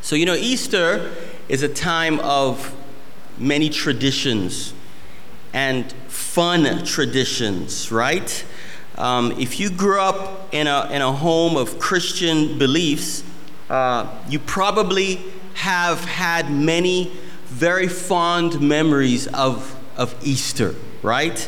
So, Easter is a time of many traditions and fun traditions, right? If you grew up in a home of Christian beliefs, you probably have had many very fond memories of Easter, right?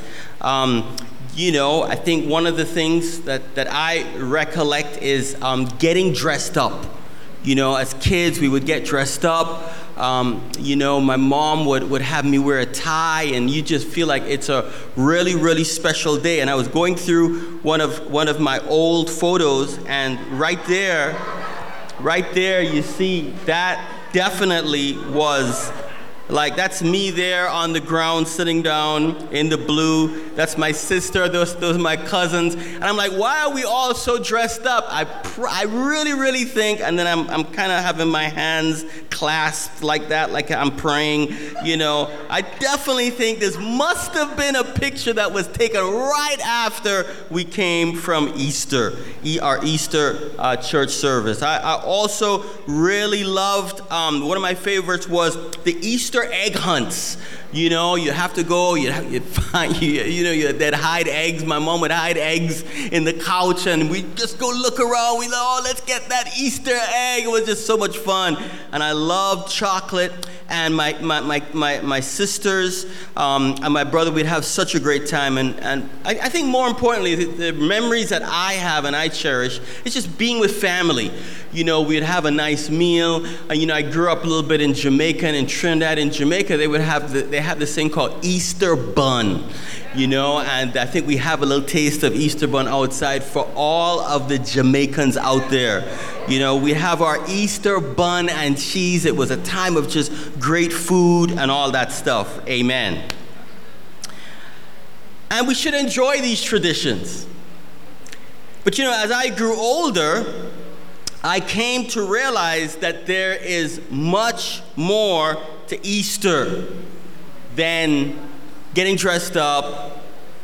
I think one of the things that I recollect is getting dressed up. As kids, we would get dressed up. My mom would have me wear a tie, and you just feel like it's a really, really special day. And I was going through one of my old photos, and right there, you see that definitely was that's me there on the ground sitting down in the blue. That's my sister, those are my cousins. And I'm like, why are we all so dressed up? I really, really think, and then I'm kind of having my hands clasped like that, like I'm praying, I definitely think this must have been a picture that was taken right after we came from Easter, our Easter church service. I also really loved, one of my favorites was the Easter egg hunts. You have to go, you'd find, they'd hide eggs. My mom would hide eggs in the couch, and we'd just go look around. Let's get that Easter egg. It was just so much fun. And I loved chocolate. And my sisters and my brother, we'd have such a great time. And I think more importantly, the memories that I have and I cherish is just being with family. We'd have a nice meal. I grew up a little bit in Jamaica, and in Trinidad, in Jamaica, they have this thing called Easter bun. And I think we have a little taste of Easter bun outside for all of the Jamaicans out there. We have our Easter bun and cheese. It was a time of just great food and all that stuff. Amen. And we should enjoy these traditions. But as I grew older, I came to realize that there is much more to Easter than getting dressed up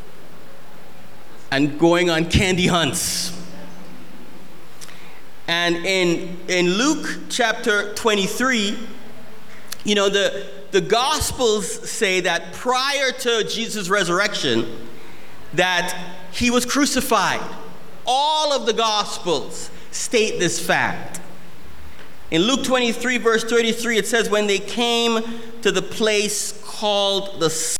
and going on candy hunts. And in Luke chapter 23, the Gospels say that prior to Jesus' resurrection, that he was crucified. All of the Gospels state this fact. In Luke 23, verse 33, it says, when they came to the place called the Skull.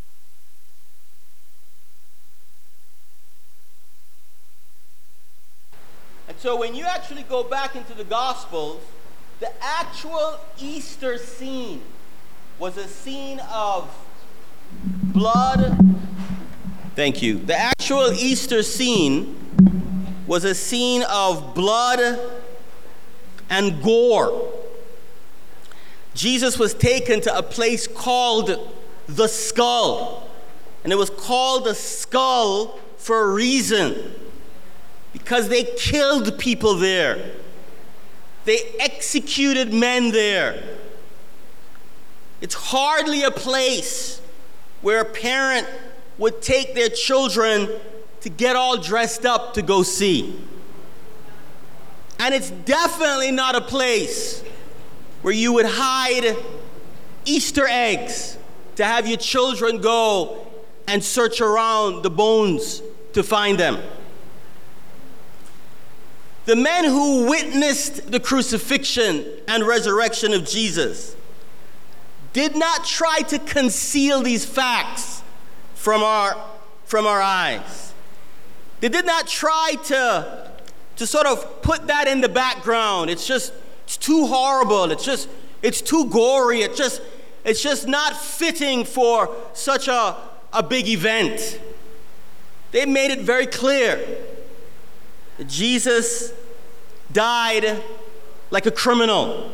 And so when you actually go back into the Gospels, the actual Easter scene was a scene of blood. Thank you. The actual Easter scene was a scene of blood and gore. Jesus was taken to a place called the Skull. And it was called the Skull for a reason. Because they killed people there. They executed men there. It's hardly a place where a parent would take their children to get all dressed up to go see. And it's definitely not a place where you would hide Easter eggs to have your children go and search around the bones to find them. The men who witnessed the crucifixion and resurrection of Jesus did not try to conceal these facts from our eyes. They did not try to sort of put that in the background. It's too horrible. It's too gory. It's just not fitting for such a big event. They made it very clear that Jesus died like a criminal.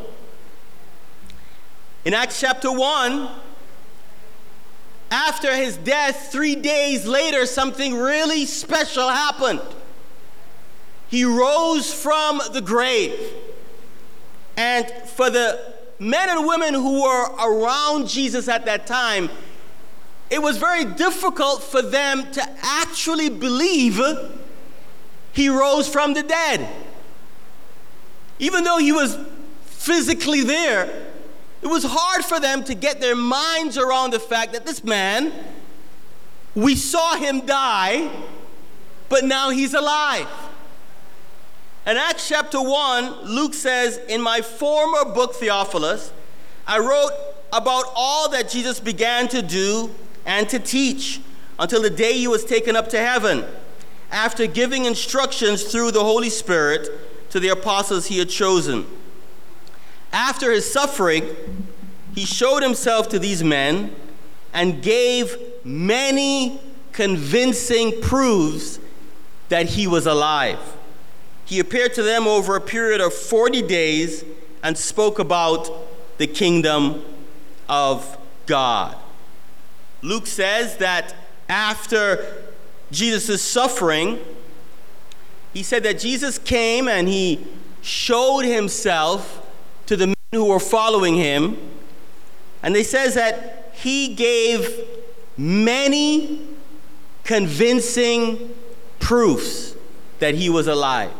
In Acts chapter 1, after his death, 3 days later, something really special happened. He rose from the grave. And for the men and women who were around Jesus at that time, it was very difficult for them to actually believe he rose from the dead. Even though he was physically there, it was hard for them to get their minds around the fact that this man, we saw him die, but now he's alive. In Acts chapter 1, Luke says, "In my former book, Theophilus, I wrote about all that Jesus began to do and to teach until the day he was taken up to heaven, after giving instructions through the Holy Spirit to the apostles he had chosen. After his suffering, he showed himself to these men and gave many convincing proofs that he was alive. He appeared to them over a period of 40 days and spoke about the kingdom of God." Luke says that after Jesus' suffering, he said that Jesus came and he showed himself to the men who were following him. And they says that he gave many convincing proofs that he was alive.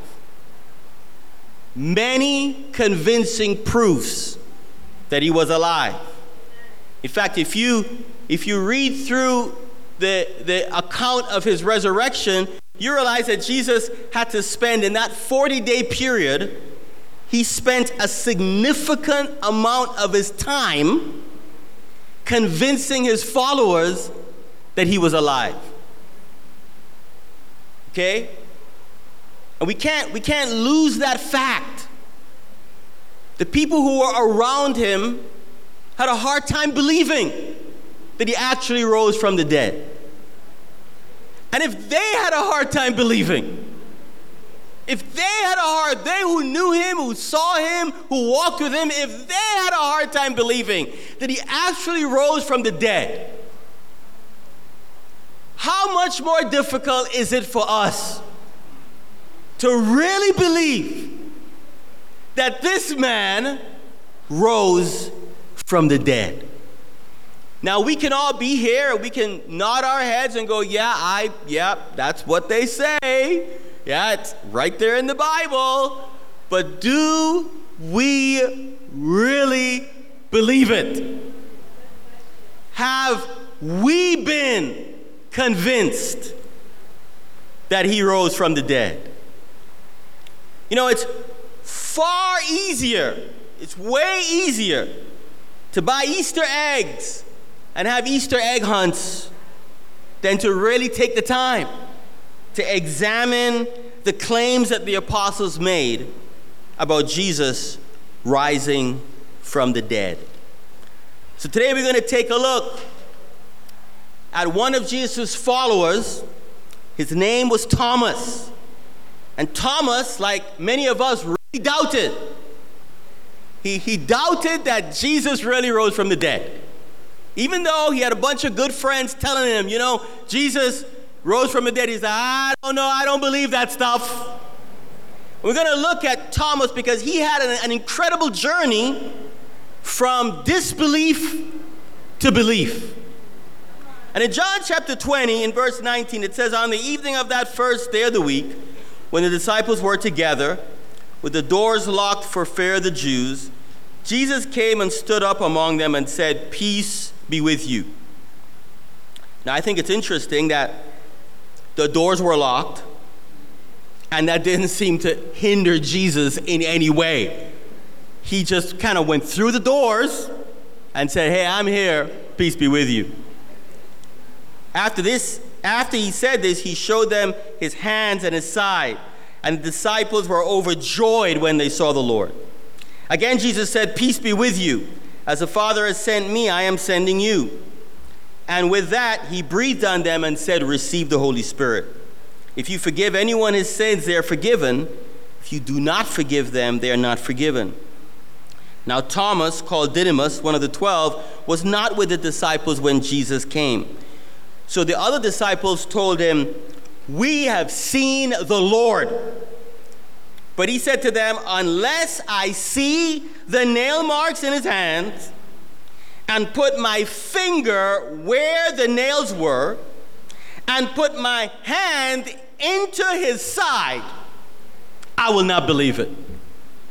Many convincing proofs that he was alive. In fact, if you read through the account of his resurrection, you realize that Jesus had to spend, in that 40-day period, he spent a significant amount of his time convincing his followers that he was alive. Okay? And we can't lose that fact. The people who were around him had a hard time believing that he actually rose from the dead. And if they had a hard time believing, they who knew him, who saw him, who walked with him, if they had a hard time believing that he actually rose from the dead, how much more difficult is it for us to really believe that this man rose from the dead? Now, we can all be here, we can nod our heads and go, yeah, that's what they say. Yeah, it's right there in the Bible. But do we really believe it? Have we been convinced that he rose from the dead? You know, it's far easier, it's way easier to buy Easter eggs and have Easter egg hunts than to really take the time to examine the claims that the apostles made about Jesus rising from the dead. So today we're going to take a look at one of Jesus' followers. His name was Thomas. And Thomas, like many of us, really doubted. He doubted that Jesus really rose from the dead. Even though he had a bunch of good friends telling him, Jesus rose from the dead. He's like, I don't know, I don't believe that stuff. We're going to look at Thomas because he had an incredible journey from disbelief to belief. And in John chapter 20, in verse 19, it says, "On the evening of that first day of the week, when the disciples were together, with the doors locked for fear of the Jews, Jesus came and stood up among them and said, 'Peace be with you.'" Now, I think it's interesting that the doors were locked, and that didn't seem to hinder Jesus in any way. He just kind of went through the doors and said, "Hey, I'm here. Peace be with you." After he said this, he showed them his hands and his side, and the disciples were overjoyed when they saw the Lord. Again, Jesus said, "Peace be with you. As the Father has sent me, I am sending you." And with that, he breathed on them and said, "Receive the Holy Spirit. If you forgive anyone his sins, they are forgiven. If you do not forgive them, they are not forgiven." Now Thomas, called Didymus, one of the 12, was not with the disciples when Jesus came. So the other disciples told him, "We have seen the Lord." But he said to them, "Unless I see the nail marks in his hands and put my finger where the nails were and put my hand into his side, I will not believe it."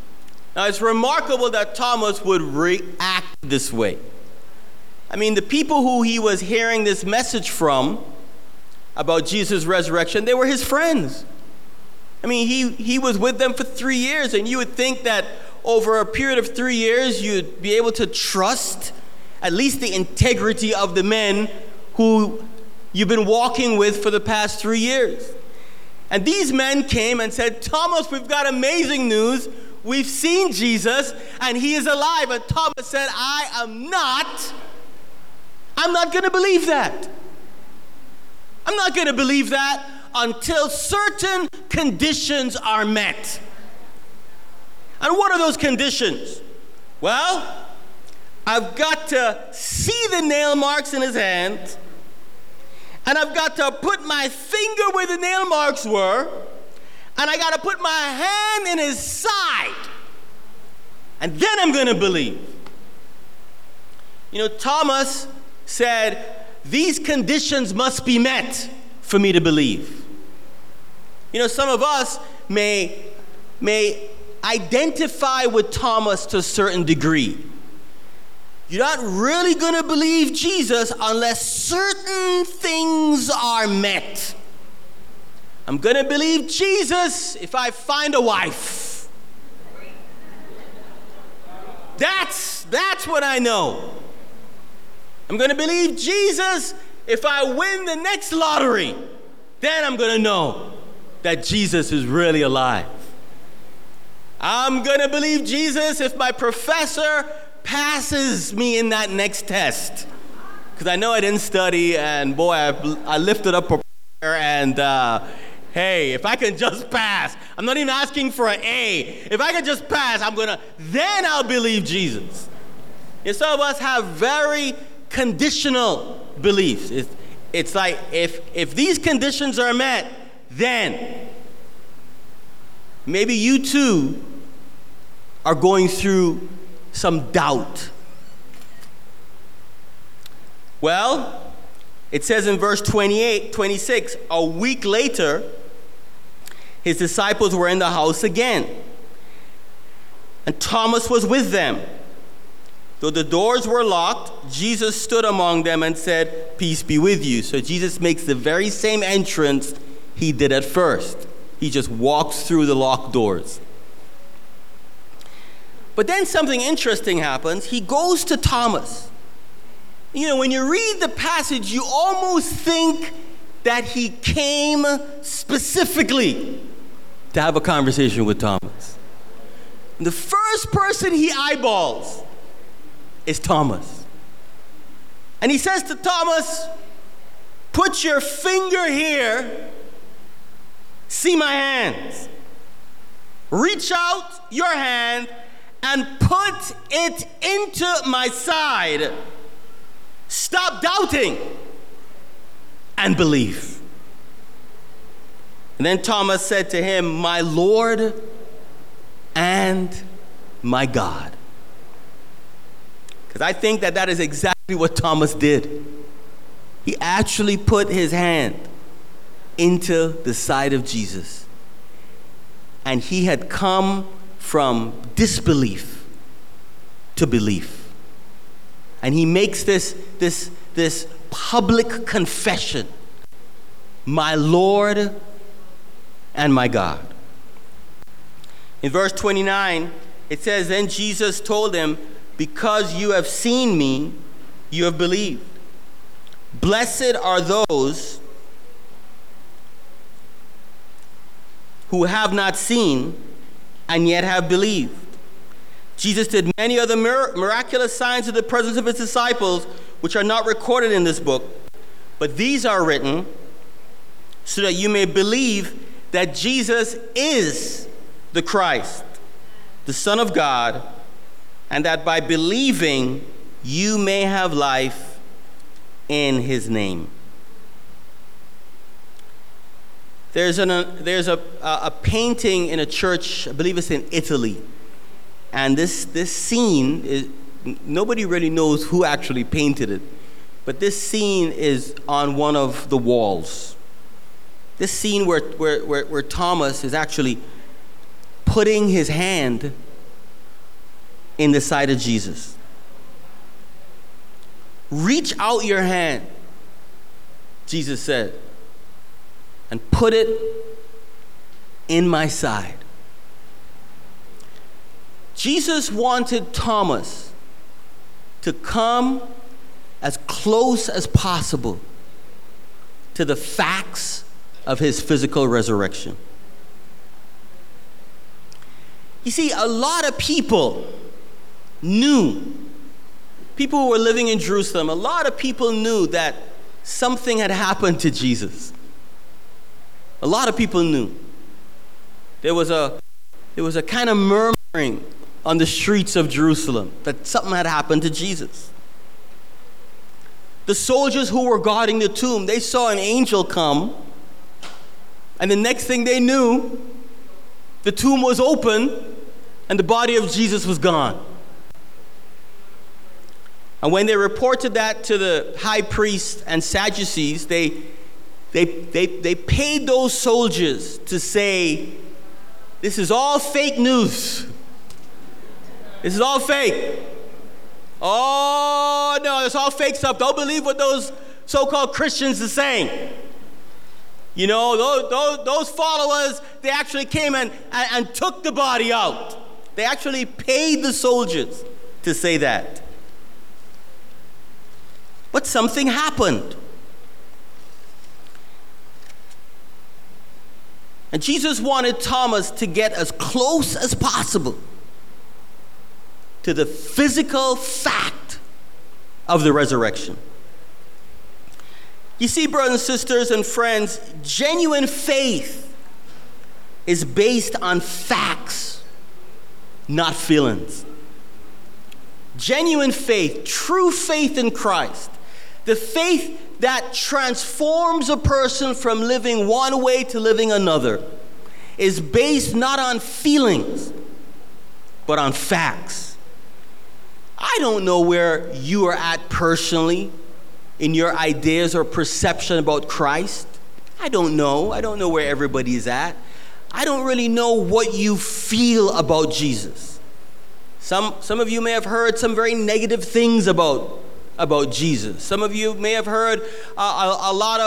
Now, it's remarkable that Thomas would react this way. I mean, the people who he was hearing this message from about Jesus' resurrection, they were his friends. I mean, he was with them for 3 years, and you would think that over a period of 3 years, you'd be able to trust at least the integrity of the men who you've been walking with for the past 3 years. And these men came and said, Thomas, we've got amazing news. We've seen Jesus, and he is alive. And Thomas said, I'm not going to believe that. I'm not going to believe that until certain conditions are met. And what are those conditions? Well, I've got to see the nail marks in his hands, and I've got to put my finger where the nail marks were, and I got to put my hand in his side, and then I'm going to believe. You know, Thomas said, these conditions must be met for me to believe. You know, some of us may identify with Thomas to a certain degree. You're not really going to believe Jesus unless certain things are met. I'm going to believe Jesus if I find a wife. That's what I know. I'm going to believe Jesus if I win the next lottery. Then I'm going to know that Jesus is really alive. I'm going to believe Jesus if my professor passes me in that next test. Because I know I didn't study, and boy, I lifted up a prayer, and hey, if I can just pass, I'm not even asking for an A. If I can just pass, then I'll believe Jesus. And some of us have very conditional beliefs. It's like, if these conditions are met, then maybe you too are going through some doubt. Well, it says in verse 26, a week later, his disciples were in the house again, and Thomas was with them. Though the doors were locked, Jesus stood among them and said, peace be with you. So Jesus makes the very same entrance he did at first. He just walks through the locked doors. But then something interesting happens. He goes to Thomas. You know, when you read the passage, you almost think that he came specifically to have a conversation with Thomas. And the first person he eyeballs is Thomas. And he says to Thomas, put your finger here, see my hands. Reach out your hand and put it into my side. Stop doubting and believe. And then Thomas said to him, my Lord and my God. Because I think that is exactly what Thomas did. He actually put his hand into the side of Jesus. And he had come from disbelief to belief. And he makes this public confession, my Lord and my God. In verse 29, it says, then Jesus told him, because you have seen me, you have believed. Blessed are those who have not seen and yet have believed. Jesus did many other miraculous signs in the presence of his disciples, which are not recorded in this book. But these are written so that you may believe that Jesus is the Christ, the Son of God, and that by believing you may have life in his name. There's a painting in a church, I believe it's in Italy. And this scene is, nobody really knows who actually painted it, but this scene is on one of the walls. This scene where Thomas is actually putting his hand in the side of Jesus. Reach out your hand, Jesus said, and put it in my side. Jesus wanted Thomas to come as close as possible to the facts of his physical resurrection. You see, a lot of people who were living in Jerusalem, a lot of people knew that something had happened to Jesus. A lot of people knew. There was a kind of murmuring on the streets of Jerusalem that something had happened to Jesus. The soldiers who were guarding the tomb, they saw an angel come, and the next thing they knew, the tomb was open and the body of Jesus was gone. And when they reported that to the high priests and Sadducees, they paid those soldiers to say, this is all fake news. This is all fake. Oh, no, it's all fake stuff. Don't believe what those so-called Christians are saying. You know, those followers, they actually came and took the body out. They actually paid the soldiers to say that. But something happened. And Jesus wanted Thomas to get as close as possible to the physical fact of the resurrection. You see, brothers and sisters and friends, genuine faith is based on facts, not feelings. Genuine faith, true faith in Christ, the faith that transforms a person from living one way to living another, is based not on feelings, but on facts. I don't know where you are at personally in your ideas or perception about Christ. I don't know. I don't know where everybody is at. I don't really know what you feel about Jesus. Some of you may have heard some very negative things about Jesus. Some of you may have heard a lot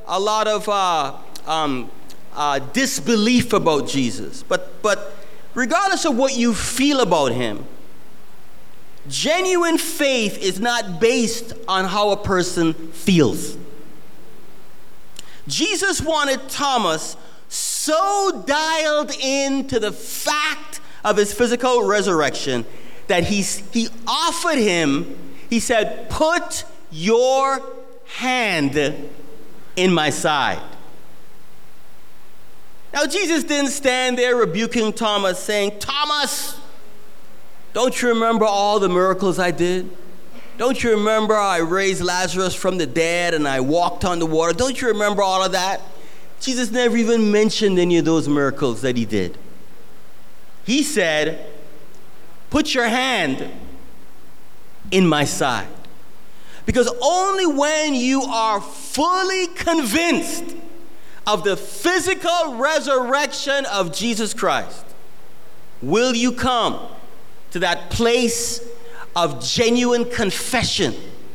of disbelief about Jesus. But regardless of what you feel about him, genuine faith is not based on how a person feels. Jesus wanted Thomas so dialed into the fact of his physical resurrection that he offered him, he said, put your hand in my side. Now, Jesus didn't stand there rebuking Thomas, saying, Thomas, don't you remember all the miracles I did? Don't you remember I raised Lazarus from the dead and I walked on the water? Don't you remember all of that? Jesus never even mentioned any of those miracles that he did. He said, put your hand in my side. Because only when you are fully convinced of the physical resurrection of Jesus Christ will you come to that place of genuine confession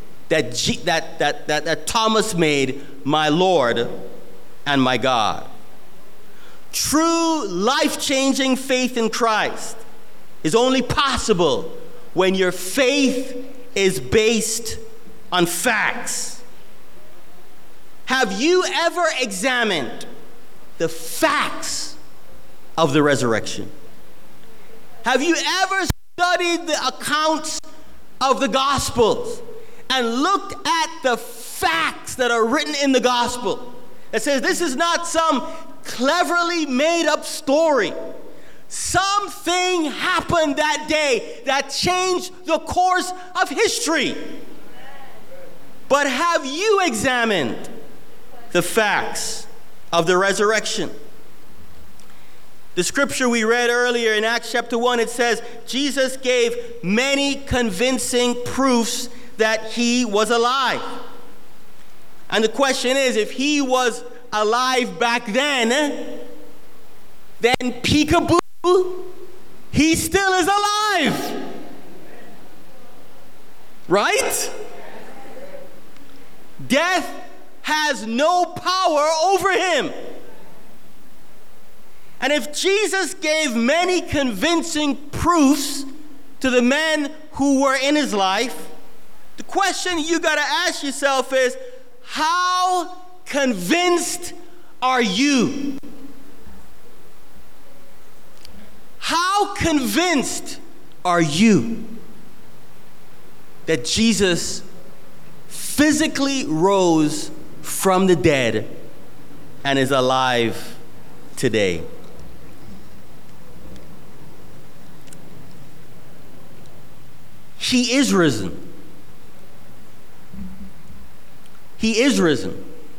that Thomas made, my Lord and my God. True life-changing faith in Christ is only possible when your faith is based on facts. Have you ever examined the facts of the resurrection? Have you ever studied the accounts of the Gospels and looked at the facts that are written in the Gospel? It says this is not some cleverly made up story. Something happened that day that changed the course of history. But have you examined the facts of the resurrection? The scripture we read earlier in Acts chapter 1, it says, Jesus gave many convincing proofs that he was alive. And the question is, if he was alive back then peekaboo, he still is alive. Right? Death has no power over him. And if Jesus gave many convincing proofs to the men who were in his life, the question you got to ask yourself is, how convinced are you? How convinced are you that Jesus physically rose from the dead and is alive today? He is risen. He is risen.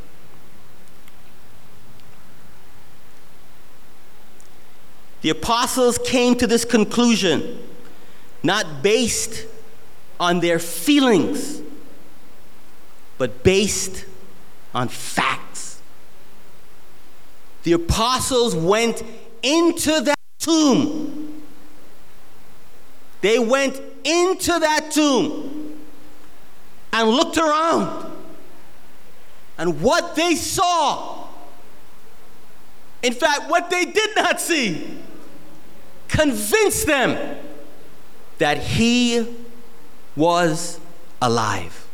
The apostles came to this conclusion not based on their feelings, but based on facts. The apostles went into that tomb. They went into that tomb and looked around. And what they saw, in fact, what they did not see, convinced them that he was alive.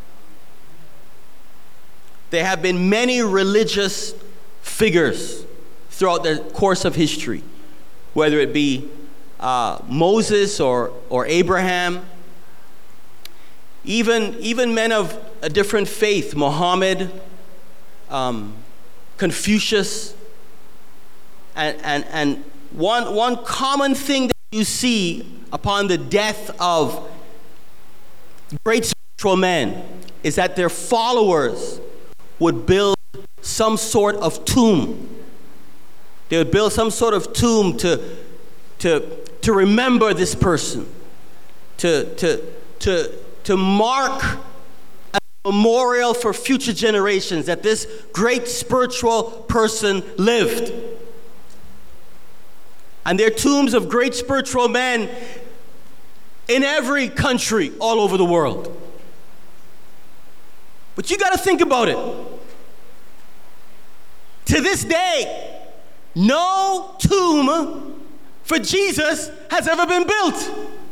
There have been many religious figures throughout the course of history, whether it be Moses or Abraham, even men of a different faith, Muhammad, Confucius, and one common thing that you see upon the death of great spiritual men is that their followers would build some sort of tomb. They would build some sort of tomb to remember this person, to mark a memorial for future generations that this great spiritual person lived. And there are tombs of great spiritual men in every country all over the world. But you got to think about it. To this day, no tomb for Jesus has ever been built.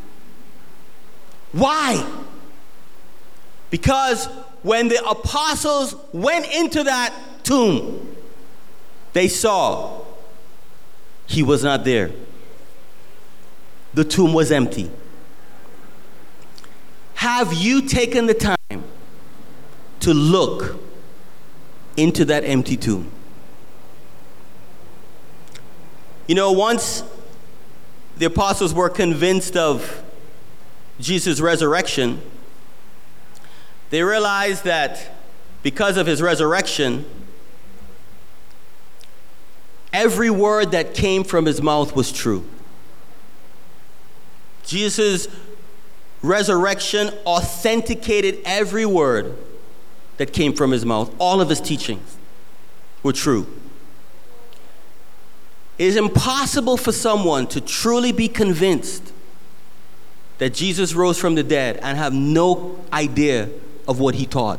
Why? Because when the apostles went into that tomb, they saw he was not there. The tomb was empty. Have you taken the time to look into that empty tomb? You know, once the apostles were convinced of Jesus' resurrection, they realized that because of his resurrection, every word that came from his mouth was true. Jesus' resurrection authenticated every word that came from his mouth. All of his teachings were true. It is impossible for someone to truly be convinced that Jesus rose from the dead and have no idea of what he taught.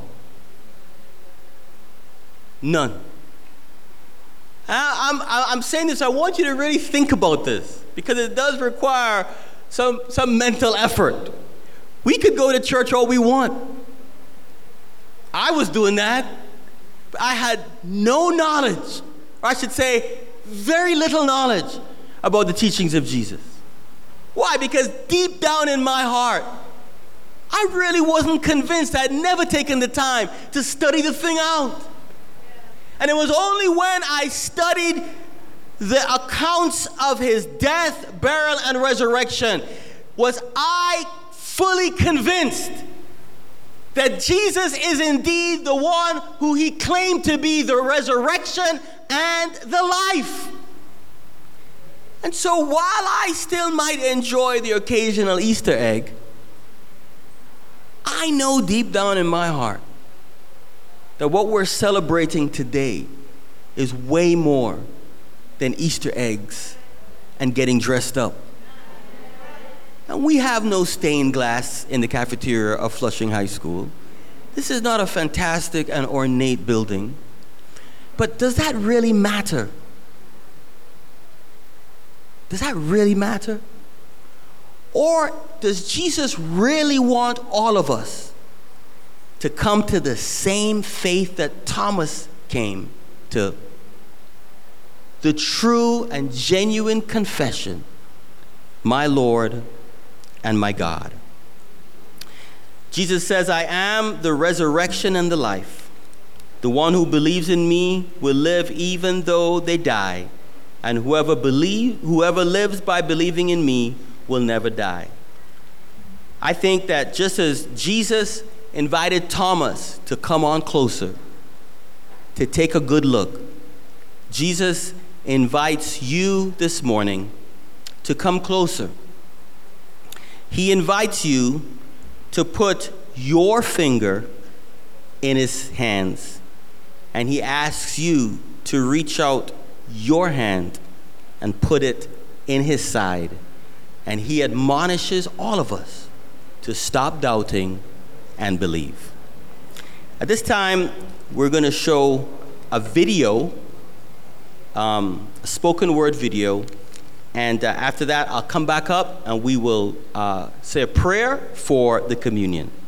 None. I'm saying this, I want you to really think about this, because it does require some mental effort. We could go to church all we want. I was doing that. I had no knowledge, or I should say, very little knowledge about the teachings of Jesus. Why? Because deep down in my heart, I really wasn't convinced. I had never taken the time to study the thing out. And it was only when I studied the accounts of his death, burial, and resurrection was I fully convinced that Jesus is indeed the one who he claimed to be, the resurrection and the life. And so while I still might enjoy the occasional Easter egg, I know deep down in my heart that what we're celebrating today is way more than Easter eggs and getting dressed up. And we have no stained glass in the cafeteria of Flushing High School. This is not a fantastic and ornate building. But does that really matter? Does that really matter? Or does Jesus really want all of us to come to the same faith that Thomas came to? The true and genuine confession, my Lord and my God. Jesus says, I am the resurrection and the life. The one who believes in me will live even though they die. And whoever lives by believing in me will never die. I think that just as Jesus invited Thomas to come on closer, to take a good look, Jesus invites you this morning to come closer. He invites you to put your finger in his hands, and he asks you to reach out your hand and put it in his side. And he admonishes all of us to stop doubting and believe. At this time, we're going to show a video, a spoken word video. And after that, I'll come back up and we will say a prayer for the communion.